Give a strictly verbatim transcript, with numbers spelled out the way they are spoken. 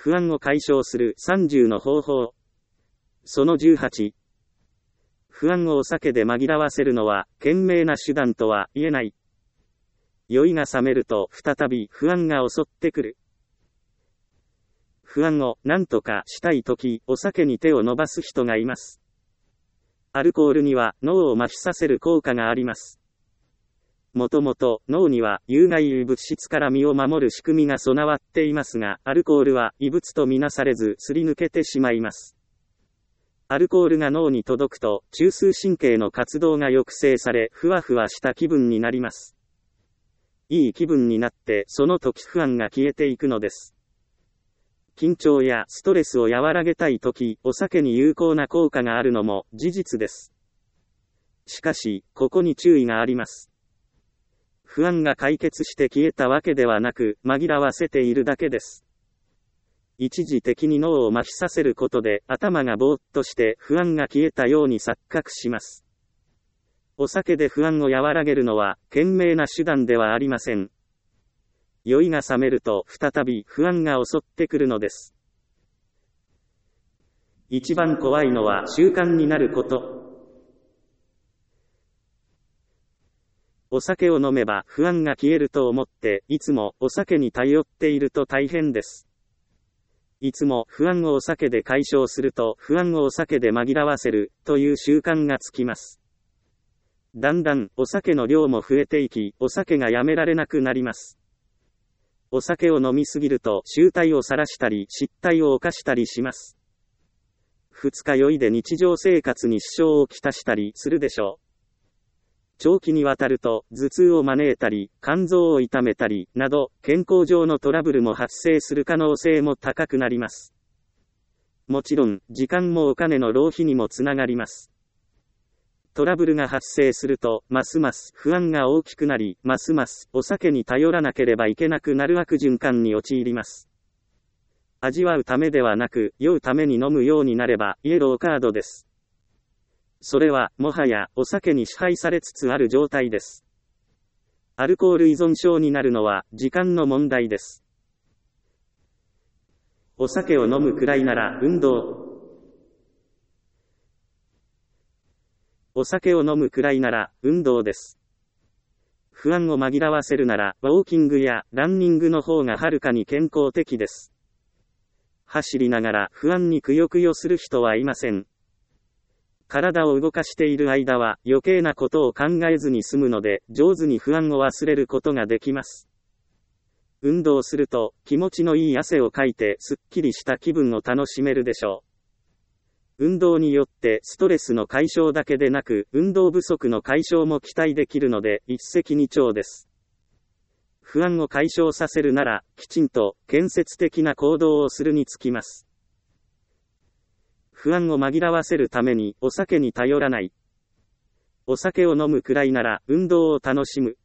不安を解消するさんじゅうの方法。そのじゅうはち。不安をお酒で紛らわせるのは、賢明な手段とは言えない。酔いが覚めると再び不安が襲ってくる。不安を何とかしたいとき、お酒に手を伸ばす人がいます。アルコールには脳を麻痺させる効果があります。もともと脳には有害物質から身を守る仕組みが備わっていますが、アルコールは異物とみなされずすり抜けてしまいます。アルコールが脳に届くと、中枢神経の活動が抑制され、ふわふわした気分になります。いい気分になって、その時不安が消えていくのです。緊張やストレスを和らげたい時、お酒に有効な効果があるのも事実です。しかし、ここに注意があります。不安が解決して消えたわけではなく、紛らわせているだけです。一時的に脳を麻痺させることで頭がぼーっとして不安が消えたように錯覚します。お酒で不安を和らげるのは賢明な手段ではありません。酔いが覚めると再び不安が襲ってくるのです。一番怖いのは習慣になること。お酒を飲めば不安が消えると思っていつもお酒に頼っていると大変です。いつも不安をお酒で解消すると不安をお酒で紛らわせるという習慣がつきます。だんだんお酒の量も増えていき、お酒がやめられなくなります。お酒を飲みすぎると醜態を晒したり失態を犯したりします。二日酔いで日常生活に支障をきたしたりするでしょう。長期にわたると頭痛を招いたり、肝臓を痛めたりなど、健康上のトラブルも発生する可能性も高くなります。もちろん、時間もお金の浪費にもつながります。トラブルが発生すると、ますます不安が大きくなり、ますますお酒に頼らなければいけなくなる悪循環に陥ります。味わうためではなく、酔うために飲むようになれば、イエローカードです。それは、もはや、お酒に支配されつつある状態です。アルコール依存症になるのは、時間の問題です。お酒を飲むくらいなら、運動。お酒を飲むくらいなら、運動です。不安を紛らわせるなら、ウォーキングやランニングの方がはるかに健康的です。走りながら不安にくよくよする人はいません。体を動かしている間は余計なことを考えずに済むので、上手に不安を忘れることができます。運動すると気持ちのいい汗をかいてすっきりした気分を楽しめるでしょう。運動によってストレスの解消だけでなく、運動不足の解消も期待できるので一石二鳥です。不安を解消させるなら、きちんと建設的な行動をするにつきます。不安を紛らわせるためにお酒に頼らない。お酒を飲むくらいなら運動を楽しむ。